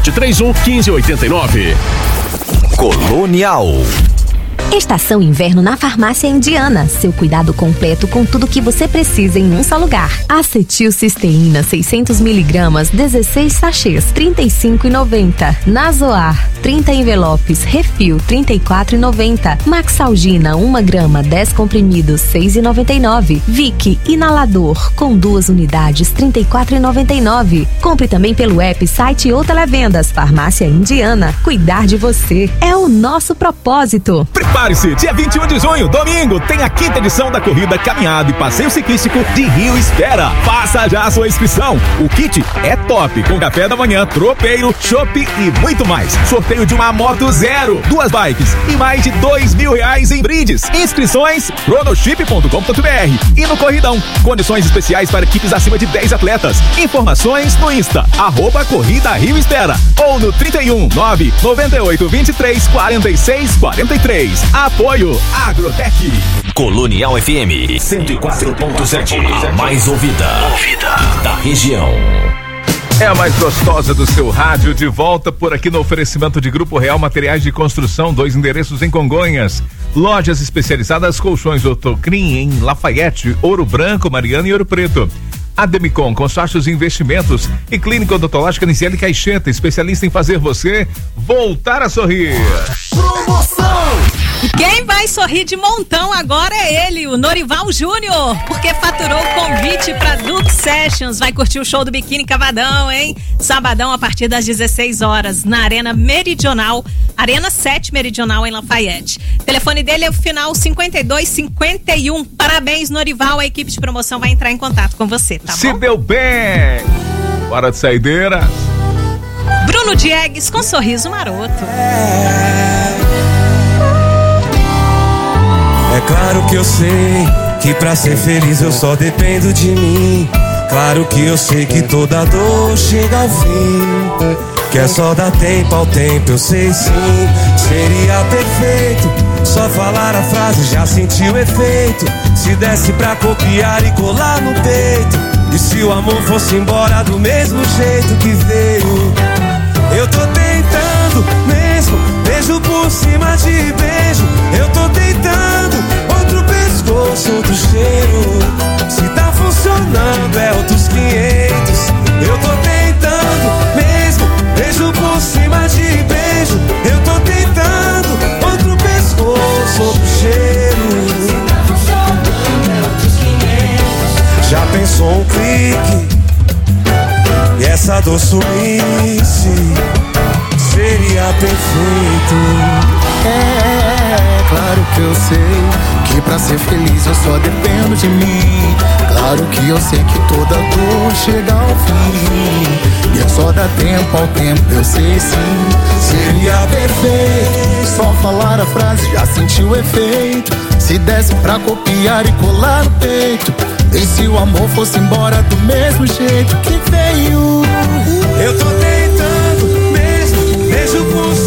3731-1589. Colonial. Estação Inverno na Farmácia Indiana. Seu cuidado completo com tudo que você precisa em um só lugar. Acetilcisteína 600mg, 16 sachês, R$35,90. Nazoar, 30 envelopes, refil, R$34,90. Maxalgina, 1 grama, 10 comprimidos, R$6,99. Vic, inalador, com 2 unidades, R$34,99. Compre também pelo app, site ou televendas. Farmácia Indiana. Cuidar de você é o nosso propósito. Prepare-se, dia 21 de junho, domingo, tem a 5ª edição da corrida, caminhada e passeio ciclístico de Rio Espera. Faça já a sua inscrição. O kit é top, com café da manhã, tropeiro, chopp e muito mais. Sorteio de uma moto zero, 2 bikes e mais de R$2.000 em brindes. Inscrições, chronoship.com.br e no Corridão. Condições especiais para equipes acima de 10 atletas. Informações no Insta, @Corrida Rio Espera ou no 31 998 23 46 43. Apoio Agrotec. Colonial FM 104.7, a mais ouvida da região. É a mais gostosa do seu rádio, de volta por aqui no oferecimento de Grupo Real Materiais de Construção, 2 endereços em Congonhas. Lojas especializadas Colchões Ortocrim em Lafayette, Ouro Branco, Mariana e Ouro Preto. Ademicon, consórcios e investimentos e Clínica Odontológica Niciele Caixeta, especialista em fazer você voltar a sorrir. Promoção! E quem vai sorrir de montão agora é ele, o Norival Júnior, porque faturou o convite para Duke Sessions. Vai curtir o show do Biquíni Cavadão, hein? Sabadão a partir das 16 horas na Arena Meridional, Arena 7 Meridional em Lafayette. O telefone dele é o final 5251. Parabéns, Norival, a equipe de promoção vai entrar em contato com você, tá bom? Se deu bem! Bora de saideira. Bruno Diegues com sorriso maroto. É claro que eu sei que pra ser feliz eu só dependo de mim. Claro que eu sei que toda dor chega ao fim, que é só dar tempo ao tempo, eu sei sim. Seria perfeito só falar a frase, já senti o efeito. Se desse pra copiar e colar no peito, e se o amor fosse embora do mesmo jeito que veio, Eu tô tentando mesmo, beijo por cima de beijo. Eu tô tentando outro pescoço, outro cheiro. Se tá funcionando é outros 500. Eu tô tentando mesmo, beijo por cima de beijo. Eu tô tentando outro pescoço, outro cheiro. Se tá funcionando é outros 500. Já pensou um clique? E essa dor sumisse, seria perfeito. É claro que eu sei que pra ser feliz eu só dependo de mim. Claro que eu sei que toda dor chega ao fim, e é só dar tempo ao tempo, eu sei sim. Seria perfeito só falar a frase, já senti o efeito. Se desse pra copiar e colar no peito, e se o amor fosse embora do mesmo jeito que veio. Eu tô tentando mesmo, beijo por